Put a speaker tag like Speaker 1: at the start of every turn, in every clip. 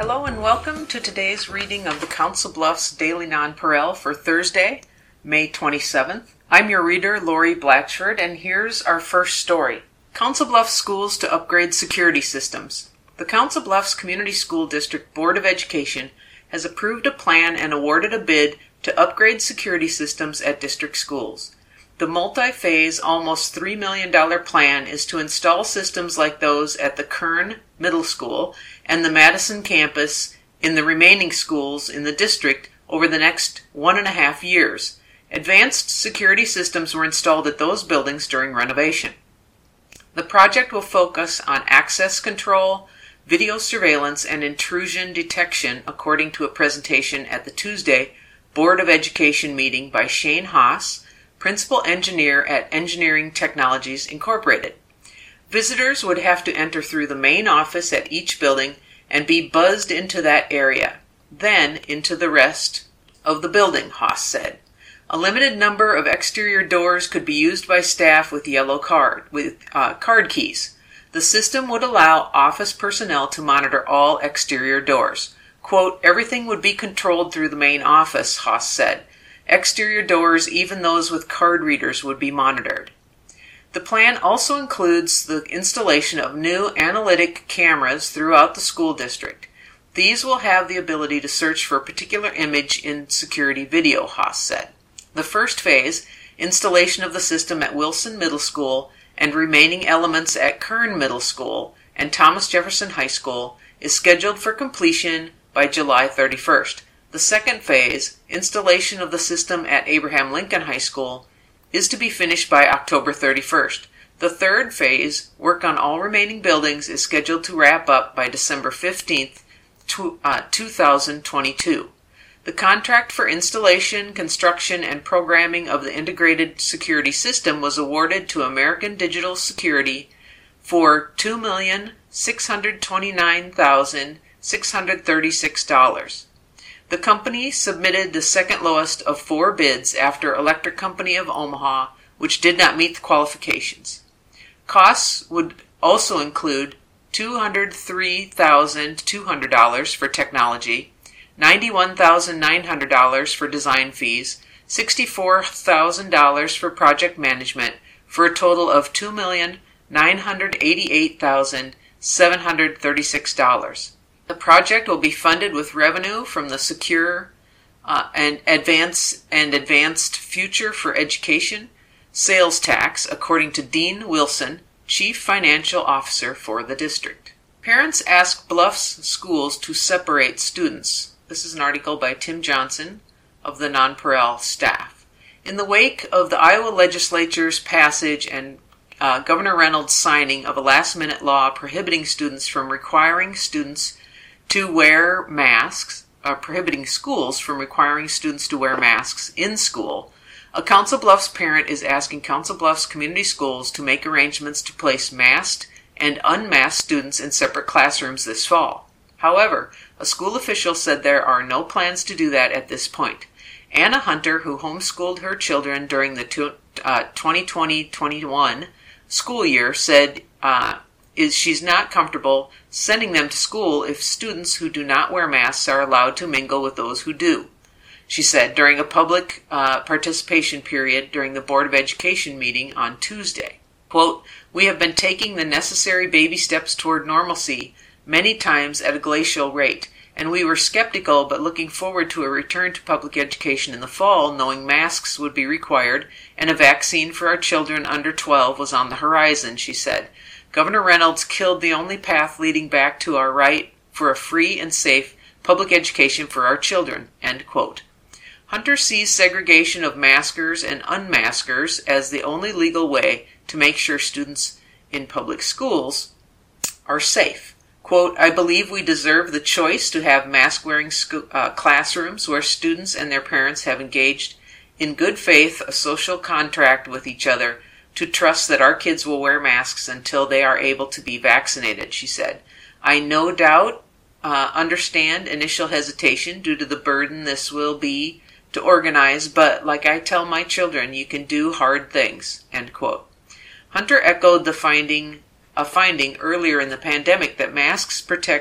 Speaker 1: Hello and welcome to today's reading of the Council Bluffs Daily Nonpareil for Thursday, May 27th. I'm your reader, Lori Blatchford, and here's our first story. Council Bluffs Schools to upgrade security systems. The Council Bluffs Community School District Board of Education has approved a plan and awarded a bid to upgrade security systems at district schools. The multi-phase, almost $3 million plan is to install systems like those at the Kern Middle School and the Madison campus in the remaining schools in the district over the next 1.5 years. Advanced security systems were installed at those buildings during renovation. The project will focus on access control, video surveillance, and intrusion detection, according to a presentation at the Tuesday Board of Education meeting by Shane Haas, Principal Engineer at Engineering Technologies Incorporated. Visitors would have to enter through the main office at each building and be buzzed into that area, then into the rest of the building, Haas said. A limited number of exterior doors could be used by staff with card keys. The system would allow office personnel to monitor all exterior doors. Quote, everything would be controlled through the main office, Haas said. Exterior doors, even those with card readers, would be monitored. The plan also includes the installation of new analytic cameras throughout the school district. These will have the ability to search for a particular image in security video, Haas said. The first phase, installation of the system at Wilson Middle School and remaining elements at Kern Middle School and Thomas Jefferson High School, is scheduled for completion by July 31st. The second phase, installation of the system at Abraham Lincoln High School, is to be finished by October 31st. The third phase, work on all remaining buildings, is scheduled to wrap up by December 15th, 2022. The contract for installation, construction, and programming of the integrated security system was awarded to American Digital Security for $2,629,636. The company submitted the second lowest of 4 bids after Electric Company of Omaha, which did not meet the qualifications. Costs would also include $203,200 for technology, $91,900 for design fees, $64,000 for project management, for a total of $2,988,736. The project will be funded with revenue from the Secure and Advanced Future for Education sales tax, according to Dean Wilson, Chief Financial Officer for the district. Parents ask Bluffs schools to separate students. This is an article by Tim Johnson of the Nonpareil staff. In the wake of the Iowa legislature's passage and Governor Reynolds' signing of a last-minute law prohibiting students from requiring students to wear masks, prohibiting schools from requiring students to wear masks in school, a Council Bluffs parent is asking Council Bluffs Community Schools to make arrangements to place masked and unmasked students in separate classrooms this fall. However, a school official said there are no plans to do that at this point. Anna Hunter, who homeschooled her children during the 2020-21 school year, said she's not comfortable sending them to school if students who do not wear masks are allowed to mingle with those who do. She said during a public participation period during the Board of Education meeting on Tuesday. Quote, we have been taking the necessary baby steps toward normalcy many times at a glacial rate, and we were skeptical but looking forward to a return to public education in the fall, knowing masks would be required and a vaccine for our children under 12 was on the horizon, she said. Governor Reynolds killed the only path leading back to our right for a free and safe public education for our children, end quote. Hunter sees segregation of maskers and unmaskers as the only legal way to make sure students in public schools are safe. Quote, I believe we deserve the choice to have mask-wearing classrooms where students and their parents have engaged in good faith a social contract with each other to trust that our kids will wear masks until they are able to be vaccinated, she said. I no doubt understand initial hesitation due to the burden this will be to organize, but like I tell my children, you can do hard things, end quote. Hunter echoed a finding earlier in the pandemic that masks protect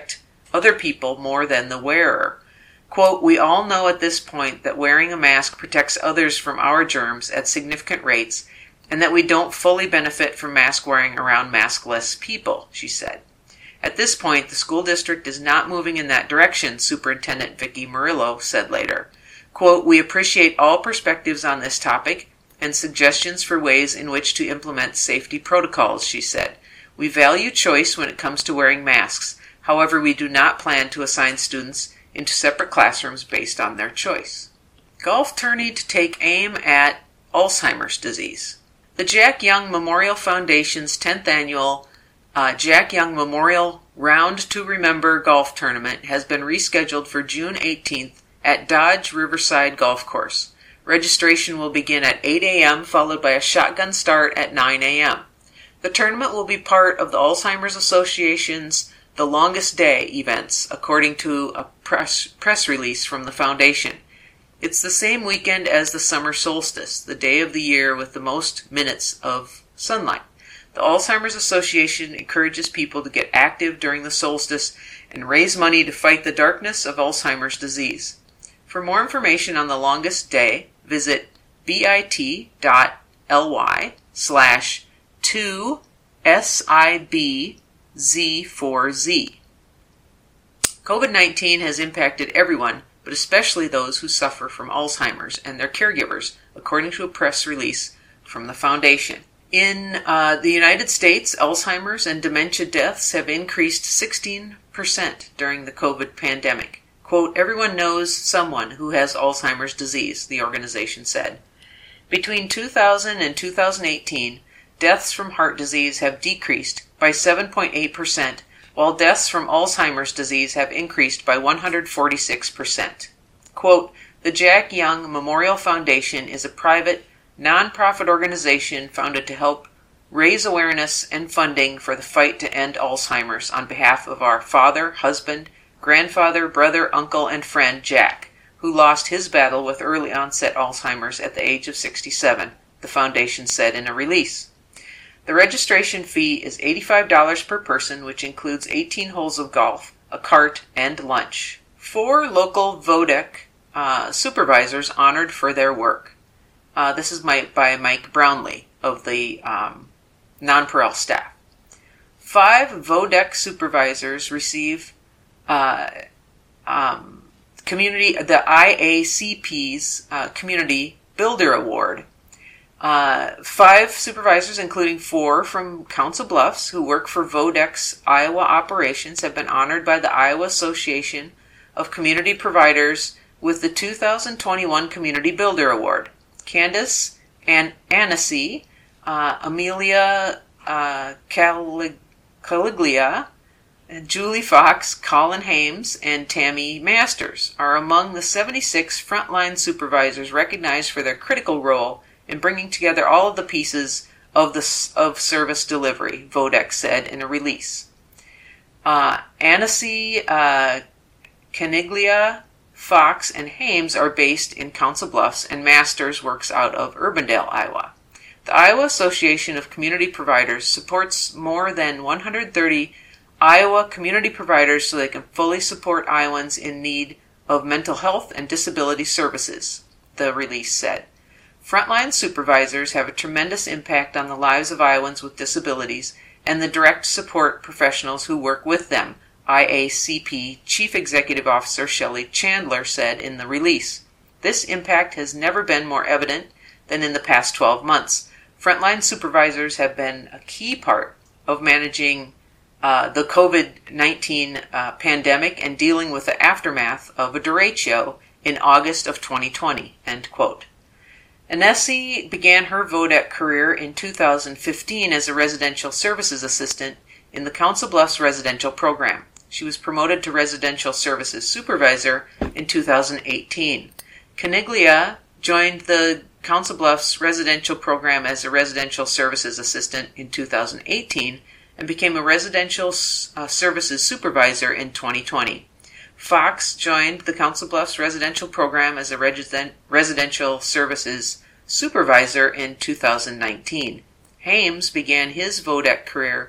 Speaker 1: other people more than the wearer. Quote, "We all know at this point that wearing a mask protects others from our germs at significant rates, and that we don't fully benefit from mask wearing around maskless people," she said. At this point, the school district is not moving in that direction, Superintendent Vicki Murillo said later. Quote, "We appreciate all perspectives on this topic and suggestions for ways in which to implement safety protocols," she said. "We value choice when it comes to wearing masks. However, we do not plan to assign students into separate classrooms based on their choice." Golf tourney to take aim at Alzheimer's disease. The Jack Young Memorial Foundation's 10th annual Jack Young Memorial Round to Remember golf tournament has been rescheduled for June 18th at Dodge Riverside Golf Course. Registration will begin at 8 a.m., followed by a shotgun start at 9 a.m. The tournament will be part of the Alzheimer's Association's The Longest Day events, according to a press release from the foundation. It's the same weekend as the summer solstice, the day of the year with the most minutes of sunlight. The Alzheimer's Association encourages people to get active during the solstice and raise money to fight the darkness of Alzheimer's disease. For more information on the longest day, visit bit.ly/2SIBZ4Z. COVID-19 has impacted everyone, but especially those who suffer from Alzheimer's and their caregivers, according to a press release from the foundation. In the United States, Alzheimer's and dementia deaths have increased 16% during the COVID pandemic. Quote, "Everyone knows someone who has Alzheimer's disease," the organization said. Between 2000 and 2018, deaths from heart disease have decreased by 7.8%, while deaths from Alzheimer's disease have increased by 146%. Quote, "The Jack Young Memorial Foundation is a private, nonprofit organization founded to help raise awareness and funding for the fight to end Alzheimer's on behalf of our father, husband, grandfather, brother, uncle, and friend Jack, who lost his battle with early onset Alzheimer's at the age of 67, the foundation said in a release. The registration fee is $85 per person, which includes 18 holes of golf, a cart, and lunch. 4 local VODEC supervisors honored for their work. This is by Mike Brownlee of the Nonpareil staff. 5 VODEC supervisors receive the IACP's Community Builder Award. 5 supervisors, including 4 from Council Bluffs who work for VODEC's Iowa operations, have been honored by the Iowa Association of Community Providers with the 2021 Community Builder Award. Candace Annecy, Amelia Caliglia, Julie Fox, Colin Hames, and Tammy Masters are among the 76 frontline supervisors recognized for their critical role in bringing together all of the pieces of service delivery, VODEC said in a release. Annecy, Caniglia, Fox, and Hames are based in Council Bluffs, and Masters works out of Urbandale, Iowa. The Iowa Association of Community Providers supports more than 130 Iowa community providers so they can fully support Iowans in need of mental health and disability services, the release said. Frontline supervisors have a tremendous impact on the lives of Iowans with disabilities and the direct support professionals who work with them, IACP Chief Executive Officer Shelley Chandler said in the release. This impact has never been more evident than in the past 12 months. Frontline supervisors have been a key part of managing the COVID-19 pandemic and dealing with the aftermath of a derecho in August of 2020, end quote. Annecy began her VODEC career in 2015 as a residential services assistant in the Council Bluffs residential program. She was promoted to residential services supervisor in 2018. Caniglia joined the Council Bluffs residential program as a residential services assistant in 2018 and became a residential services supervisor in 2020. Fox joined the Council Bluffs residential program as a residential services supervisor in 2019. Hames began his VODEC career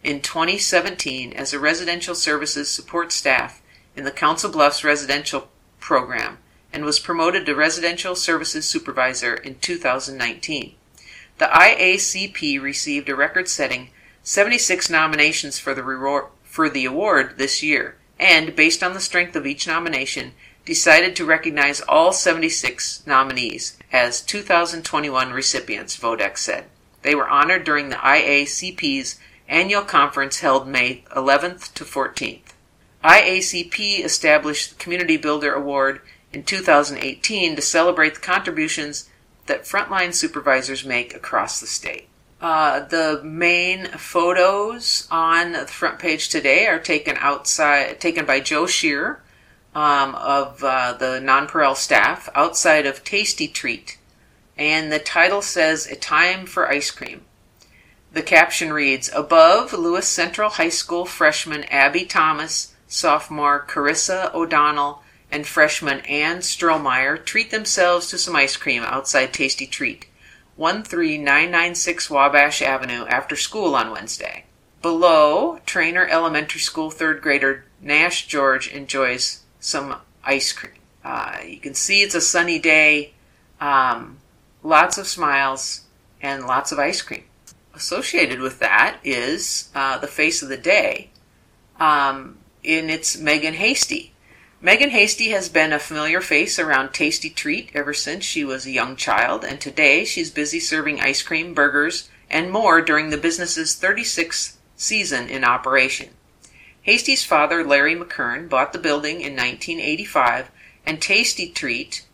Speaker 1: in 2017 as a residential services support staff in the Council Bluffs residential program and was promoted to residential services supervisor in 2019. The IACP received a record-setting 76 nominations for the award this year, and, based on the strength of each nomination, decided to recognize all 76 nominees as 2021 recipients, Vodex said. They were honored during the IACP's annual conference held May 11th to 14th. IACP established the Community Builder Award in 2018 to celebrate the contributions that frontline supervisors make across the state. The main photos on the front page today are taken by Joe Shearer of the Nonpareil staff outside of Tasty Treat, and the title says "A Time for Ice Cream." The caption reads, "Above, Lewis Central High School freshman Abby Thomas, sophomore Carissa O'Donnell, and freshman Ann Strohmeyer treat themselves to some ice cream outside Tasty Treat, 13996 Wabash Avenue, after school on Wednesday. Below, Trainer Elementary School third grader Nash George enjoys some ice cream." You can see it's a sunny day, lots of smiles, and lots of ice cream. Associated with that is the face of the day, and it's Megan Hasty. Megan Hasty has been a familiar face around Tasty Treat ever since she was a young child, and today she's busy serving ice cream, burgers, and more during the business's 36th season in operation. Hasty's father, Larry McKern, bought the building in 1985, and Tasty Treat,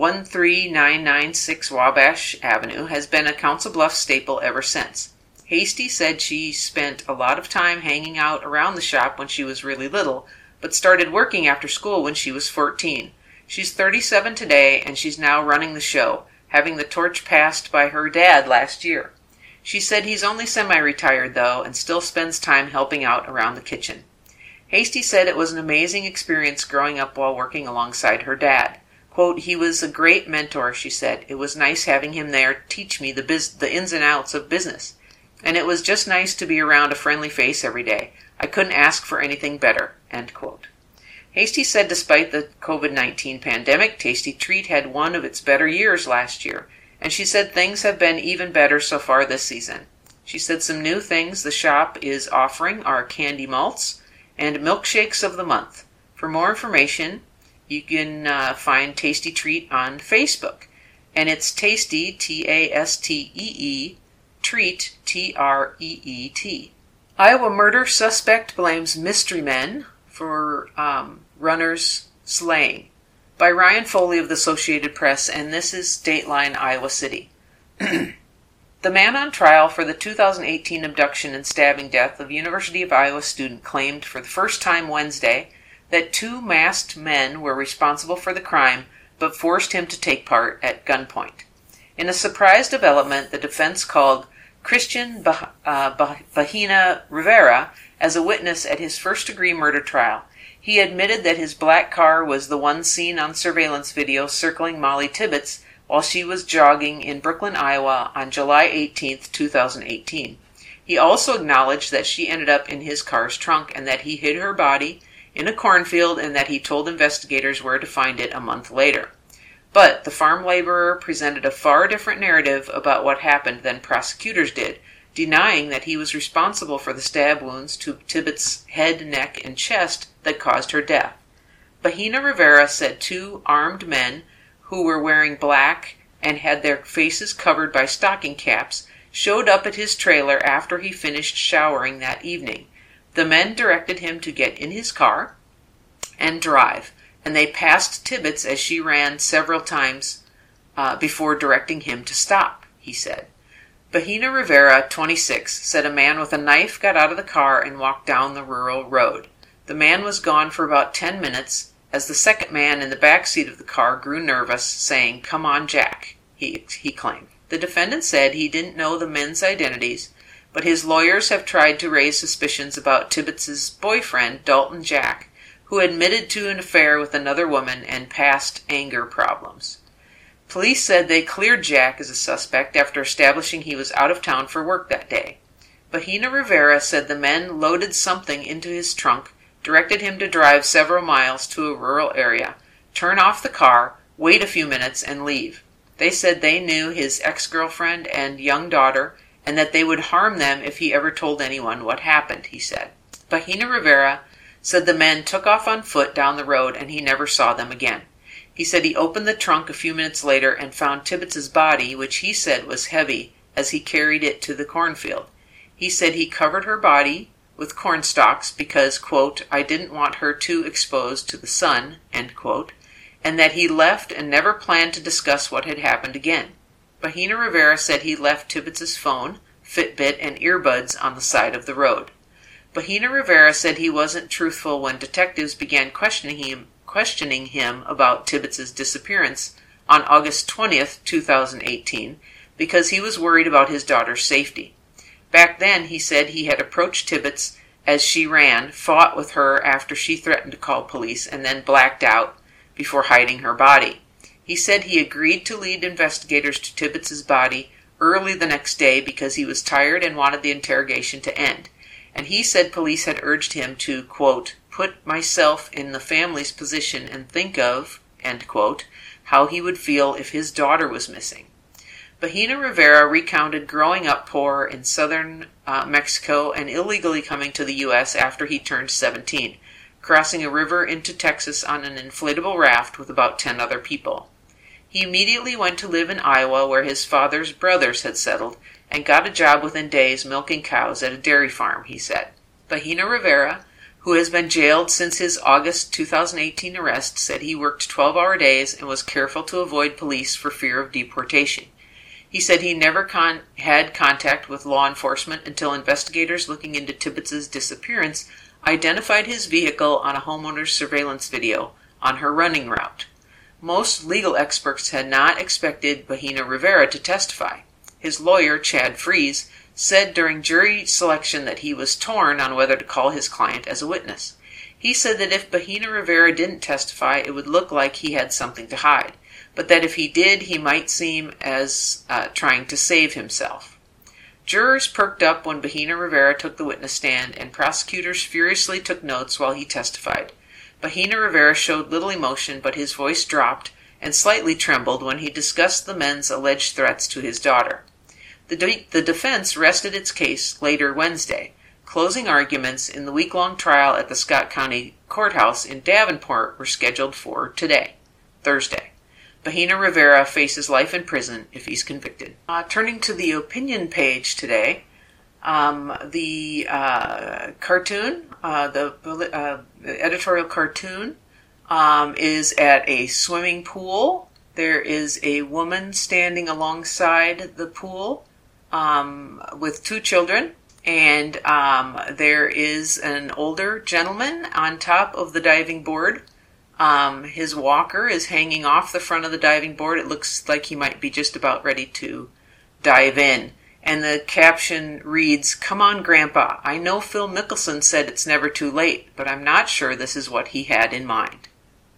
Speaker 1: 13996 Wabash Avenue, has been a Council Bluffs staple ever since. Hasty said she spent a lot of time hanging out around the shop when she was really little, but started working after school when she was 14. She's 37 today, and she's now running the show, having the torch passed by her dad last year. She said he's only semi-retired, though, and still spends time helping out around the kitchen. Hasty said it was an amazing experience growing up while working alongside her dad. Quote, "He was a great mentor," she said. "It was nice having him there to teach me the ins and outs of business. And it was just nice to be around a friendly face every day. I couldn't ask for anything better." End quote. Hasty said despite the COVID-19 pandemic, Tasty Treat had one of its better years last year, and she said things have been even better so far this season. She said some new things the shop is offering are candy malts and milkshakes of the month. For more information, you can find Tasty Treat on Facebook, and it's Tasty, Tastee, Treat, Treet. Iowa murder suspect blames mystery men for runner's slaying, by Ryan Foley of the Associated Press, and this is Dateline, Iowa City. The man on trial for the 2018 abduction and stabbing death of University of Iowa student claimed for the first time Wednesday that two masked men were responsible for the crime but forced him to take part at gunpoint. In a surprise development, the defense called Christian Bahina Rivera as a witness at his first-degree murder trial. He admitted that his black car was the one seen on surveillance video circling Molly Tibbetts while she was jogging in Brooklyn, Iowa on July 18, 2018. He also acknowledged that she ended up in his car's trunk and that he hid her body in a cornfield and that he told investigators where to find it a month later. But the farm laborer presented a far different narrative about what happened than prosecutors did, denying that he was responsible for the stab wounds to Tibbetts' head, neck, and chest that caused her death. Bahina Rivera said two armed men who were wearing black and had their faces covered by stocking caps showed up at his trailer after he finished showering that evening. The men directed him to get in his car and drive, and they passed Tibbetts as she ran several times before directing him to stop, he said. Bahina Rivera, 26, said a man with a knife got out of the car and walked down the rural road. The man was gone for about 10 minutes as the second man in the back seat of the car grew nervous, saying, "Come on, Jack," he claimed. The defendant said he didn't know the men's identities, but his lawyers have tried to raise suspicions about Tibbetts' boyfriend, Dalton Jack, who admitted to an affair with another woman and past anger problems. Police said they cleared Jack as a suspect after establishing he was out of town for work that day. Bahena Rivera said the men loaded something into his trunk, directed him to drive several miles to a rural area, turn off the car, wait a few minutes, and leave. They said they knew his ex-girlfriend and young daughter, and that they would harm them if he ever told anyone what happened, he said. Bahena Rivera said the men took off on foot down the road and he never saw them again. He said he opened the trunk a few minutes later and found Tibbets's body, which he said was heavy, as he carried it to the cornfield. He said he covered her body with corn stalks because, quote, I didn't want her too exposed to the sun, end quote, and that he left and never planned to discuss what had happened again. Bahena Rivera said he left Tibbets's phone, Fitbit, and earbuds on the side of the road. Bahena Rivera said he wasn't truthful when detectives began questioning him about Tibbets's disappearance on August 20th, 2018, because he was worried about his daughter's safety. Back then, he said he had approached Tibbets as she ran, fought with her after she threatened to call police, and then blacked out before hiding her body. He said he agreed to lead investigators to Tibbets's body early the next day because he was tired and wanted the interrogation to end. And he said police had urged him to, quote, put myself in the family's position and think of, end quote, how he would feel if his daughter was missing. Bahena Rivera recounted growing up poor in southern Mexico and illegally coming to the U.S. after he turned 17, crossing a river into Texas on an inflatable raft with about 10 other people. He immediately went to live in Iowa, where his father's brothers had settled, and got a job within days milking cows at a dairy farm, he said. Bahena Rivera, who has been jailed since his August 2018 arrest, said he worked 12-hour days and was careful to avoid police for fear of deportation. He said he never had contact with law enforcement until investigators looking into Tibbets's disappearance identified his vehicle on a homeowner's surveillance video on her running route. Most legal experts had not expected Bahena Rivera to testify. His lawyer, Chad Freeze, said during jury selection that he was torn on whether to call his client as a witness. He said that if Bahena Rivera didn't testify, it would look like he had something to hide, but that if he did, he might seem as trying to save himself. Jurors perked up when Bahena Rivera took the witness stand, and prosecutors furiously took notes while he testified. Bahena Rivera showed little emotion, but his voice dropped and slightly trembled when he discussed the men's alleged threats to his daughter. The defense rested its case later Wednesday. Closing arguments in the week-long trial at the Scott County Courthouse in Davenport were scheduled for today, Thursday. Bahena Rivera faces life in prison if he's convicted. Turning to the opinion page today, the cartoon, the editorial cartoon, is at a swimming pool. There is a woman standing alongside the pool with 2 children, and there is an older gentleman on top of the diving board. His walker is hanging off the front of the diving board. It looks like he might be just about ready to dive in. And the caption reads, "Come on, Grandpa. I know Phil Mickelson said it's never too late, but I'm not sure this is what he had in mind."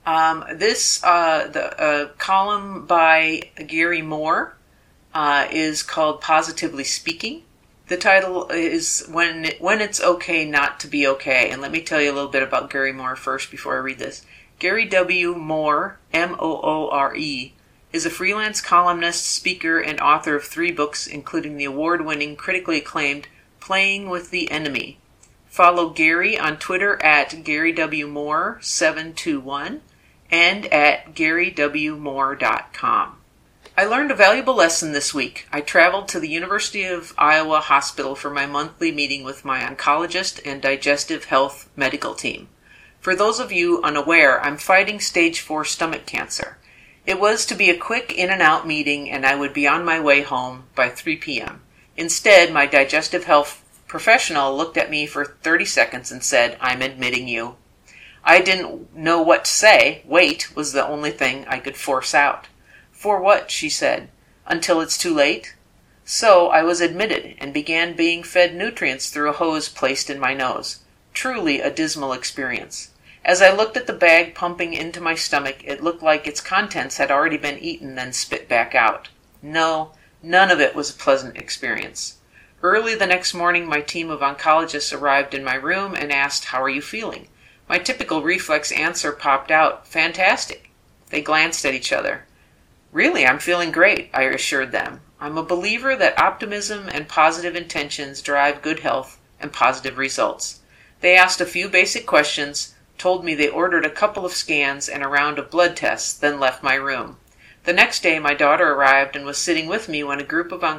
Speaker 1: The column by Gary Moore is called Positively Speaking. The title is When It's Okay Not to Be Okay. And let me tell you a little bit about Gary Moore first before I read this. Gary W. Moore, Moore, is a freelance columnist, speaker, and author of 3 books, including the award-winning, critically acclaimed Playing with the Enemy. Follow Gary on Twitter at GaryWMoore721 and at GaryWMoore.com. I learned a valuable lesson this week. I traveled to the University of Iowa Hospital for my monthly meeting with my oncologist and digestive health medical team. For those of you unaware, I'm fighting stage 4 stomach cancer. It was to be a quick in-and-out meeting, and I would be on my way home by 3 p.m. Instead, my digestive health professional looked at me for 30 seconds and said, "I'm admitting you." I didn't know what to say. Wait was the only thing I could force out. "For what?" she said. "Until it's too late?" So I was admitted and began being fed nutrients through a hose placed in my nose. Truly a dismal experience. As I looked at the bag pumping into my stomach, it looked like its contents had already been eaten, then spit back out. No, none of it was a pleasant experience. Early the next morning, my team of oncologists arrived in my room and asked, "How are you feeling?" My typical reflex answer popped out, "Fantastic." They glanced at each other. "Really, I'm feeling great," I assured them. I'm a believer that optimism and positive intentions drive good health and positive results. They asked a few basic questions, told me they ordered a couple of scans and a round of blood tests, then left my room. The next day, my daughter arrived and was sitting with me when the group of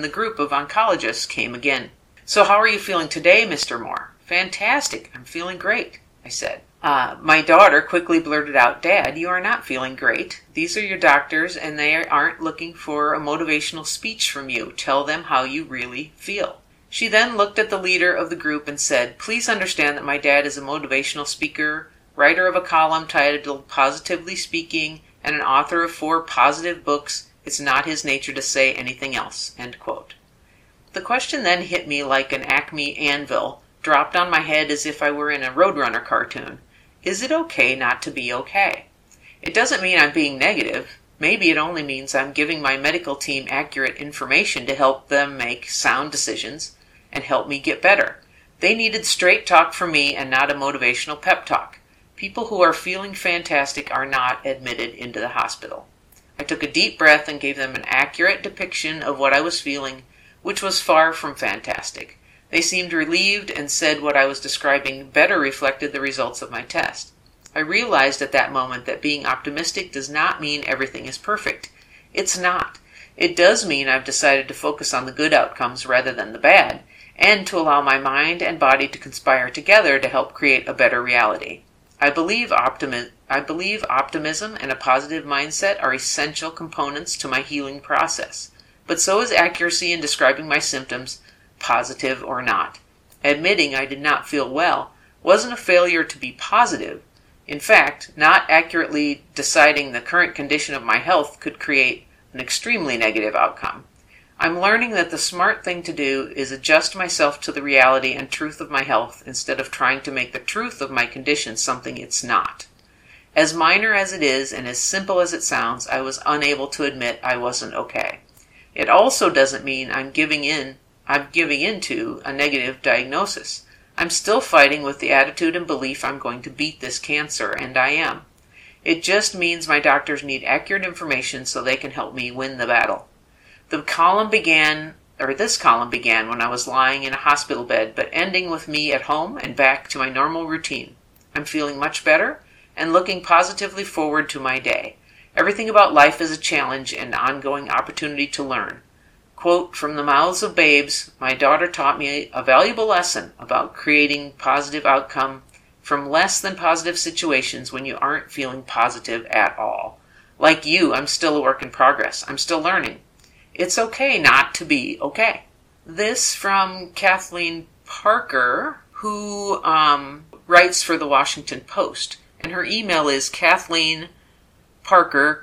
Speaker 1: oncologists came again. "So how are you feeling today, Mr. Moore?" "Fantastic. I'm feeling great," I said. My daughter quickly blurted out, "Dad, you are not feeling great. These are your doctors, and they aren't looking for a motivational speech from you. Tell them how you really feel." She then looked at the leader of the group and said, "Please understand that my dad is a motivational speaker, writer of a column titled Positively Speaking, and an author of 4 positive books. It's not his nature to say anything else." End quote. The question then hit me like an Acme anvil, dropped on my head as if I were in a Roadrunner cartoon. Is it okay not to be okay? It doesn't mean I'm being negative. Maybe it only means I'm giving my medical team accurate information to help them make sound decisions and help me get better. They needed straight talk from me and not a motivational pep talk. People who are feeling fantastic are not admitted into the hospital. I took a deep breath and gave them an accurate depiction of what I was feeling, which was far from fantastic. They seemed relieved and said what I was describing better reflected the results of my test. I realized at that moment that being optimistic does not mean everything is perfect. It's not. It does mean I've decided to focus on the good outcomes rather than the bad, and to allow my mind and body to conspire together to help create a better reality. I believe optimism and a positive mindset are essential components to my healing process, but so is accuracy in describing my symptoms, positive or not. Admitting I did not feel well wasn't a failure to be positive. In fact, not accurately deciding the current condition of my health could create an extremely negative outcome. I'm learning that the smart thing to do is adjust myself to the reality and truth of my health instead of trying to make the truth of my condition something it's not. As minor as it is and as simple as it sounds, I was unable to admit I wasn't okay. It also doesn't mean I'm giving in to a negative diagnosis. I'm still fighting with the attitude and belief I'm going to beat this cancer, and I am. It just means my doctors need accurate information so they can help me win the battle. This column began when I was lying in a hospital bed, but ending with me at home and back to my normal routine. I'm feeling much better and looking positively forward to my day. Everything about life is a challenge and ongoing opportunity to learn. Quote, "From the mouths of babes, my daughter taught me a valuable lesson about creating positive outcome from less than positive situations when you aren't feeling positive at all. Like you, I'm still a work in progress. I'm still learning. It's okay not to be okay." This from Kathleen Parker, who writes for the Washington Post. And her email is Kathleen Parker,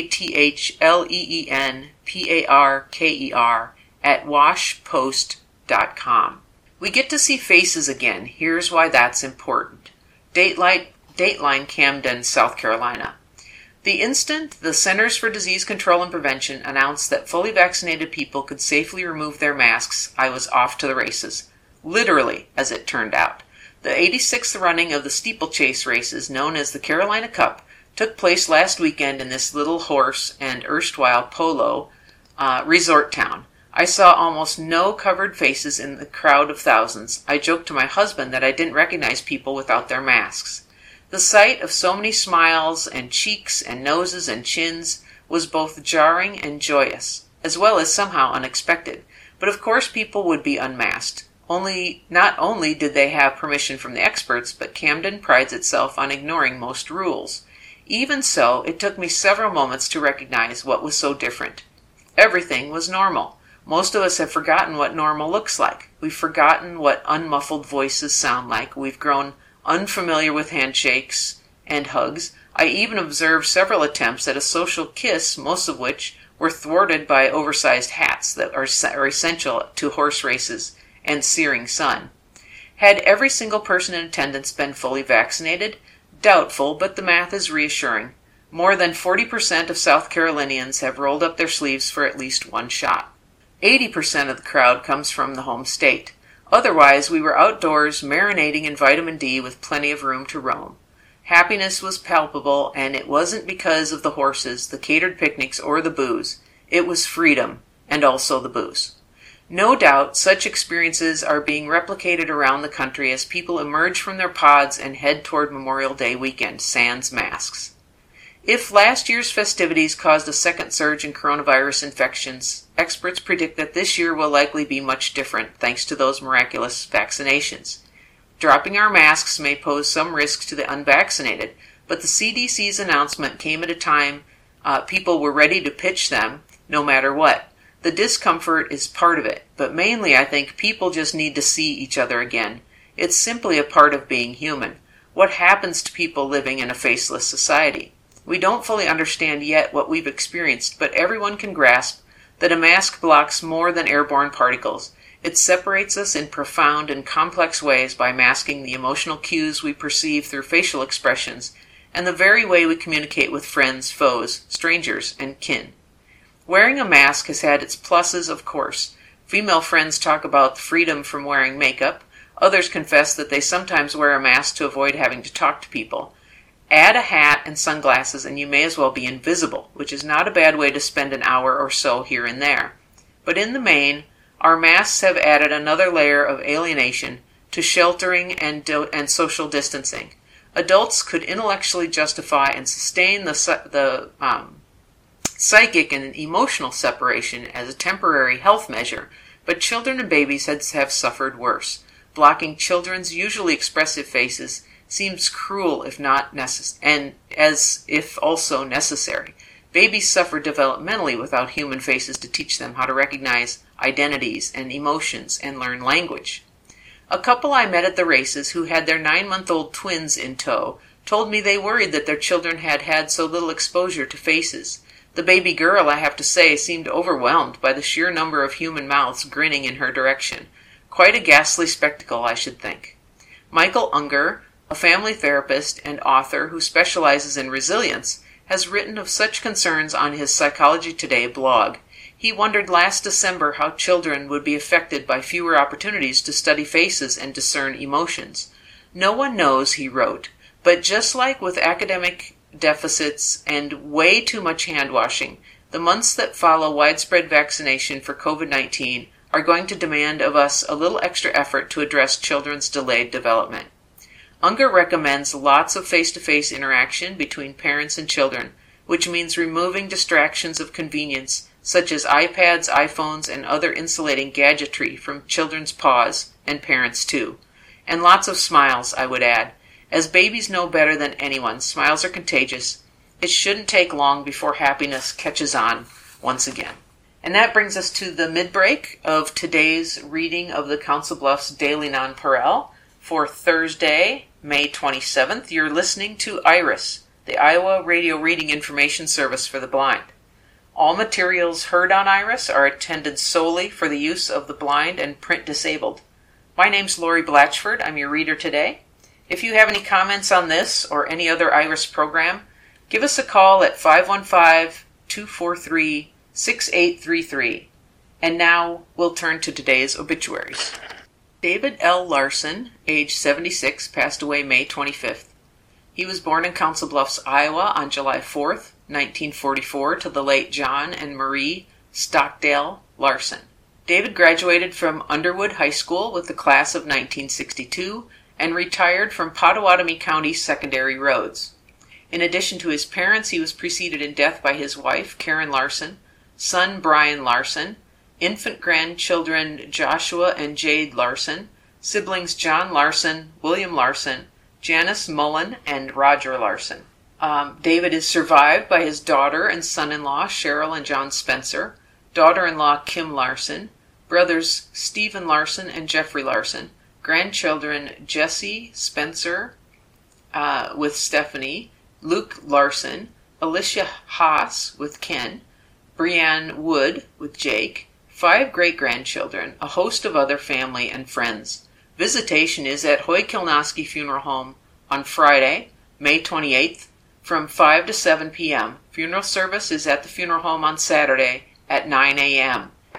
Speaker 1: Kathleen_Parker @washpost.com. We get to see faces again. Here's why that's important. Dateline, Camden, South Carolina. The instant the Centers for Disease Control and Prevention announced that fully vaccinated people could safely remove their masks, I was off to the races. Literally, as it turned out. The 86th running of the steeplechase races, known as the Carolina Cup, took place last weekend in this little horse and erstwhile polo resort town. I saw almost no covered faces in the crowd of thousands. I joked to my husband that I didn't recognize people without their masks. The sight of so many smiles and cheeks and noses and chins was both jarring and joyous, as well as somehow unexpected. But of course people would be unmasked. Not only did they have permission from the experts, but Camden prides itself on ignoring most rules. Even so, it took me several moments to recognize what was so different. Everything was normal. Most of us have forgotten what normal looks like. We've forgotten what unmuffled voices sound like. We've grown unfamiliar with handshakes and hugs. I even observed several attempts at a social kiss, most of which were thwarted by oversized hats that are essential to horse races and searing sun. Had every single person in attendance been fully vaccinated? Doubtful, but the math is reassuring. More than 40% of South Carolinians have rolled up their sleeves for at least one shot. 80% of the crowd comes from the home state. Otherwise, we were outdoors marinating in vitamin D with plenty of room to roam. Happiness was palpable, and it wasn't because of the horses, the catered picnics, or the booze. It was freedom, and also the booze. No doubt, such experiences are being replicated around the country as people emerge from their pods and head toward Memorial Day weekend, sans masks. If last year's festivities caused a second surge in coronavirus infections, experts predict that this year will likely be much different, thanks to those miraculous vaccinations. Dropping our masks may pose some risk to the unvaccinated, but the CDC's announcement came at a time people were ready to pitch them, no matter what. The discomfort is part of it, but mainly I think people just need to see each other again. It's simply a part of being human. What happens to people living in a faceless society? We don't fully understand yet what we've experienced, but everyone can grasp that a mask blocks more than airborne particles. It separates us in profound and complex ways by masking the emotional cues we perceive through facial expressions and the very way we communicate with friends, foes, strangers, and kin. Wearing a mask has had its pluses, of course. Female friends talk about the freedom from wearing makeup. Others confess that they sometimes wear a mask to avoid having to talk to people. Add a hat and sunglasses and you may as well be invisible, which is not a bad way to spend an hour or so here and there. But in the main, our masks have added another layer of alienation to sheltering and social distancing. Adults could intellectually justify and sustain the psychic and emotional separation as a temporary health measure, but children and babies have suffered worse. Blocking children's usually expressive faces seems cruel if not necessary, and as if also necessary. Babies suffer developmentally without human faces to teach them how to recognize identities and emotions and learn language. A couple I met at the races who had their 9-month-old twins in tow told me they worried that their children had had so little exposure to faces. The baby girl, I have to say, seemed overwhelmed by the sheer number of human mouths grinning in her direction. Quite a ghastly spectacle, I should think. Michael Unger, a family therapist and author who specializes in resilience, has written of such concerns on his Psychology Today blog. He wondered last December how children would be affected by fewer opportunities to study faces and discern emotions. No one knows, he wrote, but just like with academic deficits and way too much hand-washing, the months that follow widespread vaccination for COVID-19 are going to demand of us a little extra effort to address children's delayed development. Unger recommends lots of face-to-face interaction between parents and children, which means removing distractions of convenience such as iPads, iPhones, and other insulating gadgetry from children's paws, and parents too. And lots of smiles, I would add. As babies know better than anyone, smiles are contagious. It shouldn't take long before happiness catches on once again. And that brings us to the mid-break of today's reading of the Council Bluffs Daily Nonpareil for Thursday, May 27th. You're listening to IRIS, the Iowa Radio Reading Information Service for the Blind. All materials heard on IRIS are intended solely for the use of the blind and print disabled. My name's Lori Blatchford. I'm your reader today. If you have any comments on this or any other IRIS program, give us a call at 515-243-6833. And now we'll turn to today's obituaries. David L. Larson, age 76, passed away May 25th. He was born in Council Bluffs, Iowa on July 4th, 1944, to the late John and Marie Stockdale Larson. David graduated from Underwood High School with the class of 1962 and retired from Pottawatomie County Secondary Roads. In addition to his parents, he was preceded in death by his wife, Karen Larson, son Brian Larson, infant grandchildren Joshua and Jade Larson, siblings John Larson, William Larson, Janice Mullen, and Roger Larson. David is survived by his daughter and son-in-law, Cheryl and John Spencer, daughter-in-law Kim Larson, brothers Stephen Larson and Jeffrey Larson, grandchildren Jesse Spencer with Stephanie, Luke Larson, Alicia Haas with Ken, Brianne Wood with Jake, 5 great-grandchildren, a host of other family and friends. Visitation is at Hoy Kilnosky Funeral Home on Friday, May 28th, from 5 to 7 p.m. Funeral service is at the funeral home on Saturday at 9 a.m.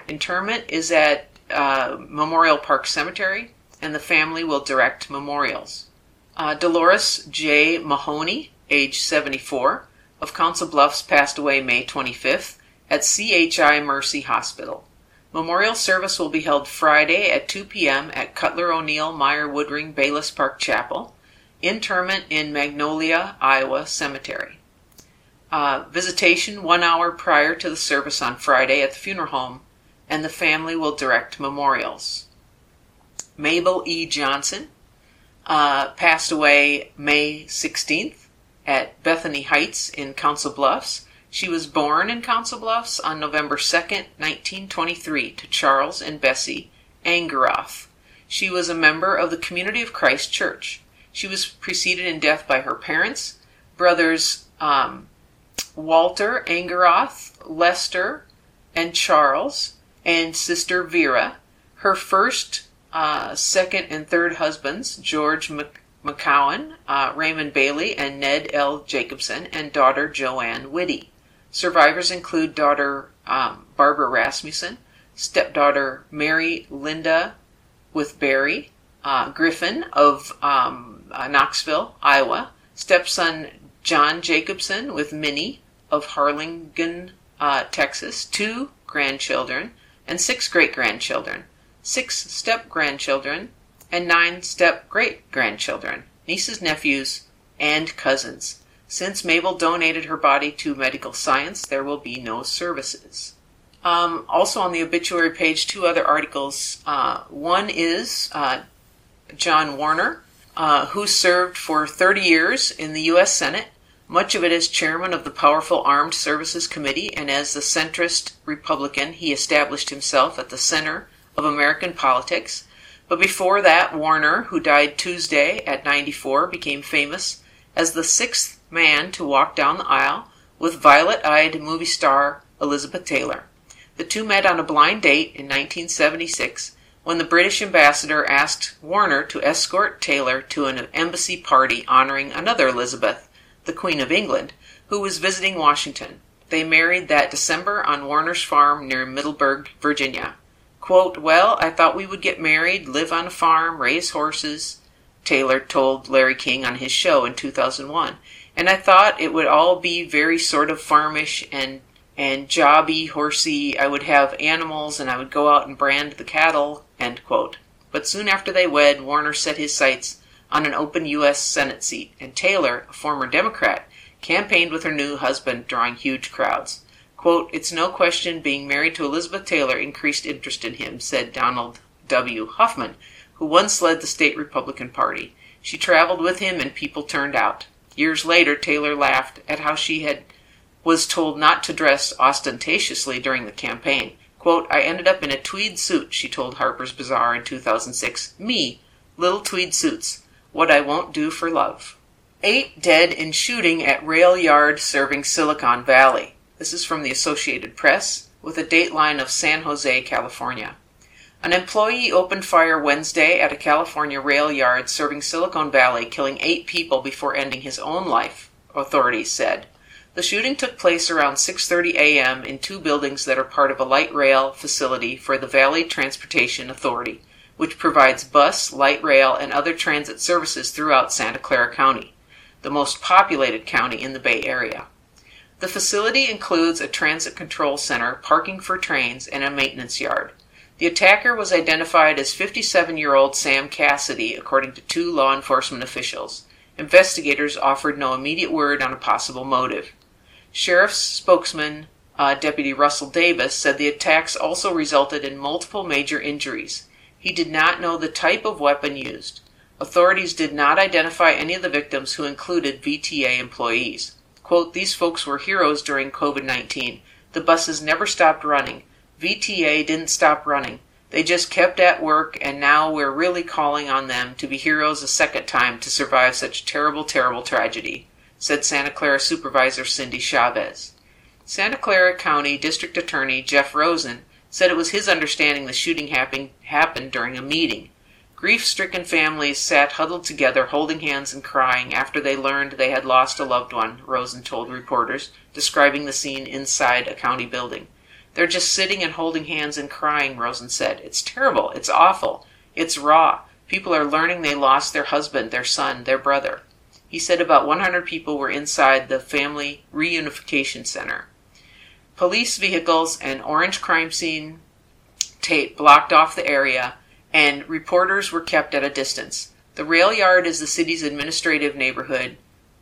Speaker 1: Interment is at Memorial Park Cemetery, and the family will direct memorials. Dolores J. Mahoney, age 74, of Council Bluffs, passed away May 25th at CHI Mercy Hospital. Memorial service will be held Friday at 2 p.m. at Cutler O'Neill Meyer Woodring Bayless Park Chapel. Interment in Magnolia, Iowa Cemetery. Visitation 1 hour prior to the service on Friday at the funeral home, and the family will direct memorials. Mabel E. Johnson passed away May 16th at Bethany Heights in Council Bluffs. She was born in Council Bluffs on November 2nd, 1923, to Charles and Bessie Angeroth. She was a member of the Community of Christ Church. She was preceded in death by her parents, brothers Walter Angeroth, Lester, and Charles, and sister Vera. Her first, second, and third husbands, George McCowan, Raymond Bailey, and Ned L. Jacobson, and daughter Joanne Whitty. Survivors include daughter Barbara Rasmussen, stepdaughter Mary Linda with Barry Griffin of Knoxville, Iowa, stepson John Jacobson with Minnie of Harlingen, Texas, 2 grandchildren and 6 great-grandchildren, 6 step-grandchildren, and 9 step-great-grandchildren, nieces, nephews, and cousins. Since Mabel donated her body to medical science, there will be no services. Also on the obituary page, 2 other articles. One is John Warner, who served for 30 years in the U.S. Senate, much of it as chairman of the powerful Armed Services Committee, and as the centrist Republican, he established himself at the center of American politics. But before that, Warner, who died Tuesday at 94, became famous as the 6th man to walk down the aisle with violet-eyed movie star Elizabeth Taylor. The two met on a blind date in 1976 when the British ambassador asked Warner to escort Taylor to an embassy party honoring another Elizabeth, the Queen of England, who was visiting Washington. They married that December on Warner's farm near Middleburg, Virginia. Quote, "Well, I thought we would get married, live on a farm, raise horses," Taylor told Larry King on his show in 2001. "And I thought it would all be very sort of farmish and jobby, horsey. I would have animals and I would go out and brand the cattle," end quote. But soon after they wed, Warner set his sights on an open U.S. Senate seat, and Taylor, a former Democrat, campaigned with her new husband, drawing huge crowds. Quote, "It's no question being married to Elizabeth Taylor increased interest in him," said Donald W. Huffman, who once led the state Republican Party. "She traveled with him and people turned out." Years later, Taylor laughed at how she was told not to dress ostentatiously during the campaign. Quote, "I ended up in a tweed suit," she told Harper's Bazaar in 2006. "Me, little tweed suits. What I won't do for love." 8 dead in shooting at rail yard serving Silicon Valley. This is from the Associated Press, with a dateline of San Jose, California. An employee opened fire Wednesday at a California rail yard serving Silicon Valley, killing 8 people before ending his own life, authorities said. The shooting took place around 6:30 a.m. in 2 buildings that are part of a light rail facility for the Valley Transportation Authority, which provides bus, light rail, and other transit services throughout Santa Clara County, the most populated county in the Bay Area. The facility includes a transit control center, parking for trains, and a maintenance yard. The attacker was identified as 57-year-old Sam Cassidy, according to 2 law enforcement officials. Investigators offered no immediate word on a possible motive. Sheriff's spokesman, Deputy Russell Davis, said the attacks also resulted in multiple major injuries. He did not know the type of weapon used. Authorities did not identify any of the victims, who included VTA employees. Quote, "These folks were heroes during COVID-19. The buses never stopped running. VTA didn't stop running. They just kept at work, and now we're really calling on them to be heroes a second time to survive such terrible, terrible tragedy," said Santa Clara Supervisor Cindy Chavez. Santa Clara County District Attorney Jeff Rosen said it was his understanding the shooting happened during a meeting. Grief-stricken families sat huddled together, holding hands and crying after they learned they had lost a loved one, Rosen told reporters, describing the scene inside a county building. They're just sitting and holding hands and crying, Rosen said. It's terrible. It's awful. It's raw. People are learning they lost their husband, their son, their brother. He said about 100 people were inside the family reunification center. Police vehicles and orange crime scene tape blocked off the area, and reporters were kept at a distance. The rail yard is in the city's administrative neighborhood